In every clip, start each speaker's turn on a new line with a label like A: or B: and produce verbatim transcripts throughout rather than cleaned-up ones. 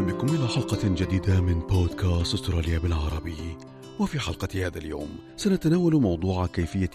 A: بكم إلى حلقة جديدة من بودكاست أستراليا بالعربي. وفي حلقة هذا اليوم سنتناول موضوع كيفية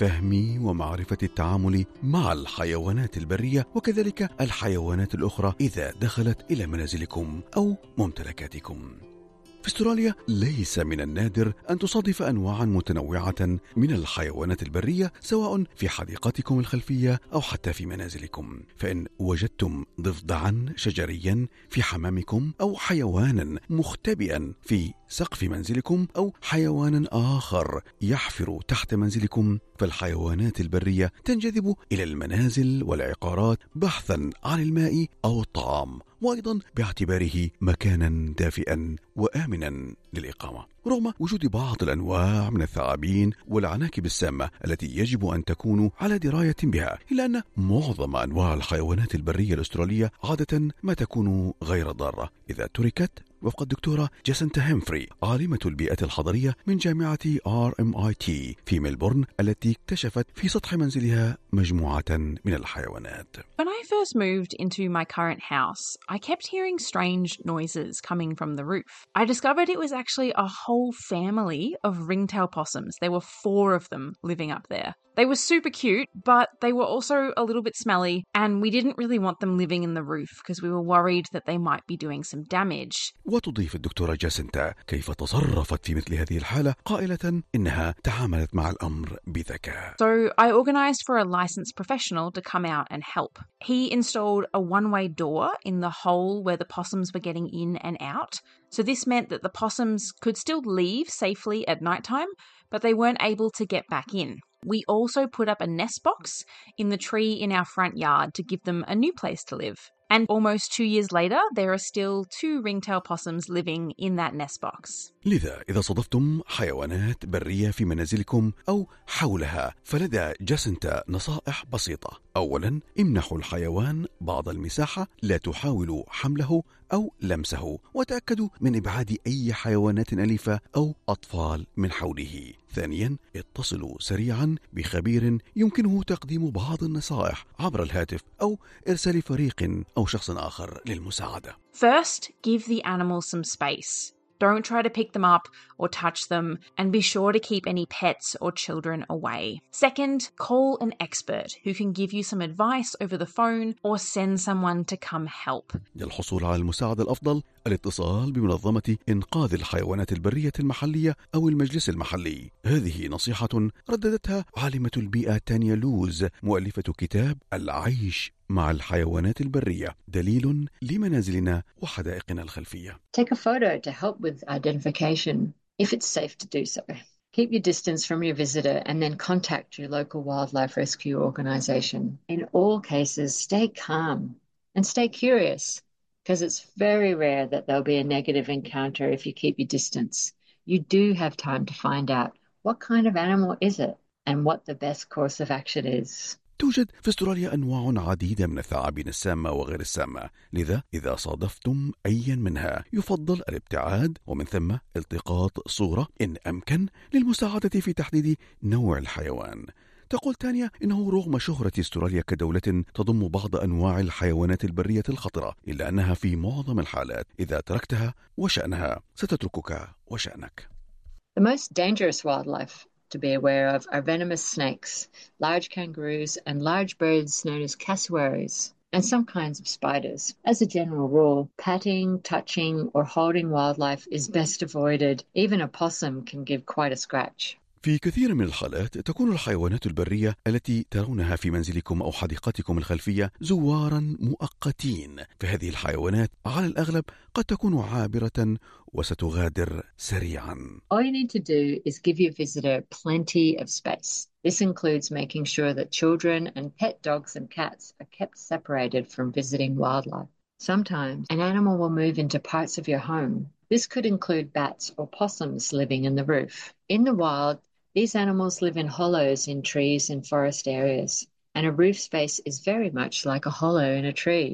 A: فهم ومعرفة التعامل مع الحيوانات البرية وكذلك الحيوانات الأخرى إذا دخلت إلى منازلكم أو ممتلكاتكم. في استراليا ليس من النادر أن تصادف أنواعا متنوعة من الحيوانات البرية سواء في حديقتكم الخلفية أو حتى في منازلكم. فإن وجدتم ضفدعا شجريا في حمامكم أو حيوانا مختبئا في سقف منزلكم أو حيوانا آخر يحفر تحت منزلكم، فالحيوانات البرية تنجذب إلى المنازل والعقارات بحثا عن الماء أو الطعام، وأيضا باعتباره مكانا دافئا وآمنا للإقامة. رغم وجود بعض الأنواع من الثعابين والعناكب السامة التي يجب أن تكونوا على دراية بها، إلا أن معظم أنواع الحيوانات البرية الأسترالية عادة ما تكون غير ضارة إذا تركت، وفق الدكتورة جاسنتا هيمفري عالمة البيئة الحضرية من جامعة آر إم آي تي في ملبورن، التي اكتشفت في سطح منزلها مجموعة من الحيوانات.
B: When I first moved into my current house, I kept hearing strange noises coming from the roof. I discovered it was actually a whole family of ringtail possums. There were four of them living up there. They were super cute, but they were also a little bit smelly, and we didn't really want them living in the roof because we were worried that they might be doing some damage.
A: وتضيف الدكتورة جاسنتا كيف تصرفت في مثل هذه الحالة، قائلة إنها تعاملت مع الأمر بذكاء.
B: So I organised for a licensed professional to come out and help. He installed a one-way door in the hole where the possums were getting in and out. So this meant that the possums could still leave safely at nighttime, but they weren't able to get back in. We also put up a nest box in the tree in our front yard to give them a new place to live. And almost two years later, there are still two ringtail possums living in that nest box.
A: لذا إذا صادفتم حيوانات برية في منازلكم أو حولها، فلدى جاسنتا نصائح بسيطة. أولا، امنحوا الحيوان بعض المساحة، لا تحاولوا حمله أو لمسه، وتأكدوا من إبعاد أي حيوانات أليفة أو أطفال من حوله. ثانيا، اتصلوا سريعا بخبير يمكنه تقديم بعض النصائح عبر الهاتف أو إرسال فريق أو شخص آخر للمساعدة.
B: First, give the animals some space. Don't try to pick them up or touch them, and be sure to keep any pets or children away. Second, call an expert who can give you some advice over the phone or send someone to come help.
A: للحصول على المساعدة الأفضل، الاتصال بمنظمة إنقاذ الحيوانات البرية المحلية أو المجلس المحلي. هذه نصيحة رددتها عالمة البيئة تانيا لوز، مؤلفة كتاب العيش مع الحيوانات البرية، دليل لمنازلنا وحدائقنا الخلفية.
C: Take a photo to help with identification, if it's safe to do so. Keep your distance from your visitor and then contact your local wildlife rescue organisation. In all cases, stay calm and stay curious, because it's very rare that there'll be a negative encounter if you keep your distance. You do have time to find out what kind of animal is it and what the best course of action is.
A: توجد في استراليا أنواع عديدة من الثعابين السامة وغير السامة، لذا إذا صادفتم أيا منها يفضل الابتعاد، ومن ثم التقاط صورة إن أمكن للمساعدة في تحديد نوع الحيوان. تقول تانيا إنه رغم شهرة استراليا كدولة تضم بعض أنواع الحيوانات البرية الخطرة، إلا أنها في معظم الحالات إذا تركتها وشأنها ستتركك وشأنك.
C: The most dangerous wildlife to be aware of are venomous snakes, large kangaroos, and large birds known as cassowaries, and some kinds of spiders. As a general rule, patting, touching, or holding wildlife is best avoided. Even a possum can give quite a scratch.
A: في كثير من الحالات تكون الحيوانات البرية التي ترونها في منزلكم أو حديقتكم الخلفية زوارا مؤقتين، فهذه الحيوانات على الأغلب قد تكون عابرة وستغادر سريعا.
C: All you need to do is give your visitor plenty of space. This includes making sure that children and pet dogs and cats are kept separated from visiting wildlife. Sometimes an animal will move into parts of your home. This could include bats or possums living in the roof. In the wild, these animals live in hollows in trees and forest areas, and a roof space is very much like a hollow in a tree.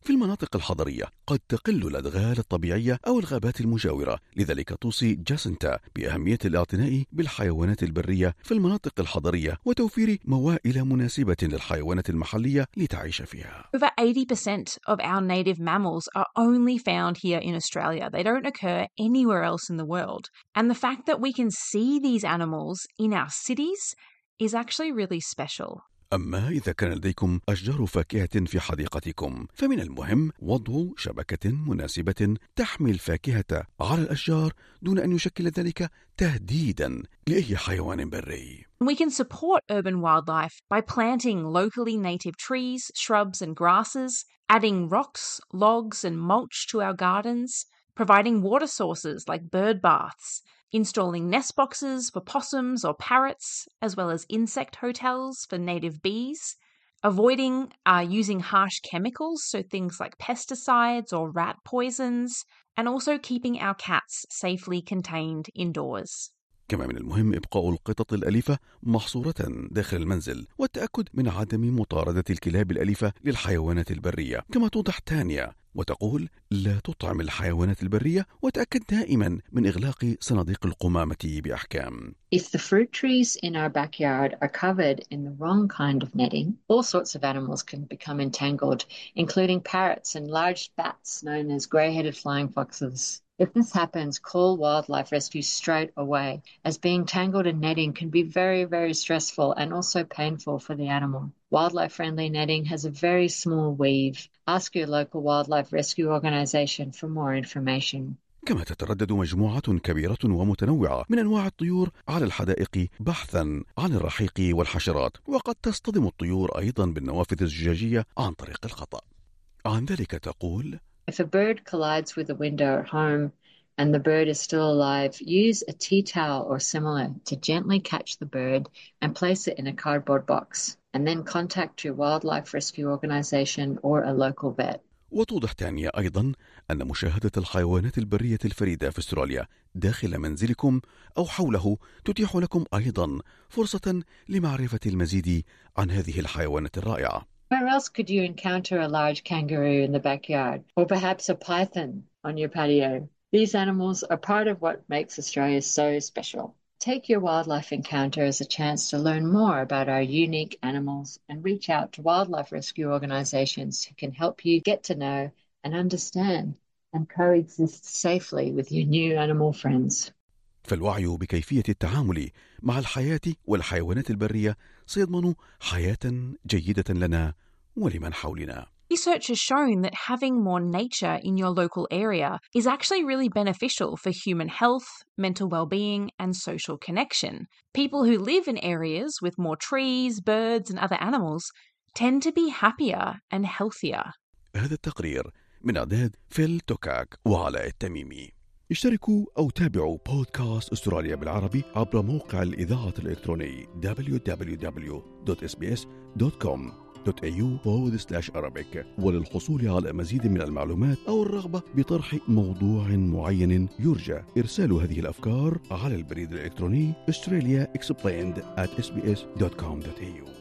A: في المناطق الحضرية قد تقل الأدغال الطبيعية أو الغابات المجاورة، لذلك توصي جاسنتا بأهمية الاعتناء بالحيوانات البرية في المناطق الحضرية وتوفير موائل مناسبة للحيوانات المحلية لتعيش فيها.
B: Over eighty percent of our native mammals are only found here in Australia. They don't occur anywhere else in the world. And the fact that we can see these animals in our cities is actually really special.
A: أما إذا كان لديكم أشجار فاكهة في حديقتكم فمن المهم وضع شبكة مناسبة تحمي الفاكهة على الأشجار دون أن يشكل ذلك تهديدا لأي حيوان بري.
B: We can support urban wildlife by planting locally native trees, shrubs and grasses, adding rocks, logs and mulch to our gardens, providing water sources like bird baths, installing nest boxes for possums or parrots, as well as insect hotels for native bees, avoiding uh, using harsh chemicals, so things like pesticides or rat poisons, and also keeping our cats safely contained indoors.
A: كما من المهم إبقاء القطط الأليفة محصورة داخل المنزل والتأكد من عدم مطاردة الكلاب الأليفة للحيوانات البرية. كما توضح تانيا وتقول لا تطعم الحيوانات البرية وتأكد دائما من إغلاق صناديق القمامة بأحكام.
C: If the fruit trees in our backyard are covered in the wrong kind of netting, all sorts of animals can become entangled, including parrots and large bats known as grey-headed flying foxes. If this happens, call wildlife rescue straight away, as being tangled in netting can be very, very stressful and also painful for the animal. Wildlife-friendly netting has a very small weave. Ask your local wildlife rescue organisation for more information.
A: كما تتردد مجموعة كبيرة ومتنوعة من أنواع الطيور على الحدائق بحثا عن الرحيق والحشرات، وقد تصطدم الطيور أيضا بالنوافذ الزجاجية عن طريق الخطأ. عن ذلك تقول:
C: If a bird collides with a window at home and the bird is still alive, use a tea towel or similar to gently catch the bird and place it in a cardboard box, and then contact your wildlife rescue organisation or a local vet.
A: وتوضح تانية أيضا أن مشاهدة الحيوانات البرية الفريدة في أستراليا داخل منزلكم أو حوله تتيح لكم أيضا فرصة لمعرفة المزيد عن هذه الحيوانات الرائعة.
C: Where else could you encounter a large kangaroo in the backyard, or perhaps a python on your patio? These animals are part of what makes Australia so special. Take your wildlife encounter as a chance to learn more about our unique animals and reach out to wildlife rescue organisations who can help you get to know and understand and coexist safely with your new animal friends.
A: فالوعي بكيفية التعامل مع الحياة والحيوانات البرية سيضمن حياة جيدة لنا ولمن حولنا.
B: Research has shown that having more nature in your local area is actually really beneficial for human health, mental well-being, and social connection. People who live in areas with more trees, birds, and other animals tend to be happier and healthier.
A: هذا التقرير من إعداد فيل توكاك وعلاء التميمي. اشتركوا أو تابعوا بودكاست أستراليا بالعربي عبر موقع الإذاعة الإلكتروني دبليو دبليو دبليو دوت إس بي إس دوت كوم دوت إيه يو فورورد سلاش أرابيك. وللحصول على مزيد من المعلومات أو الرغبة بطرح موضوع معين يرجى إرسال هذه الأفكار على البريد الإلكتروني australia explained at s b s dot com dot a u.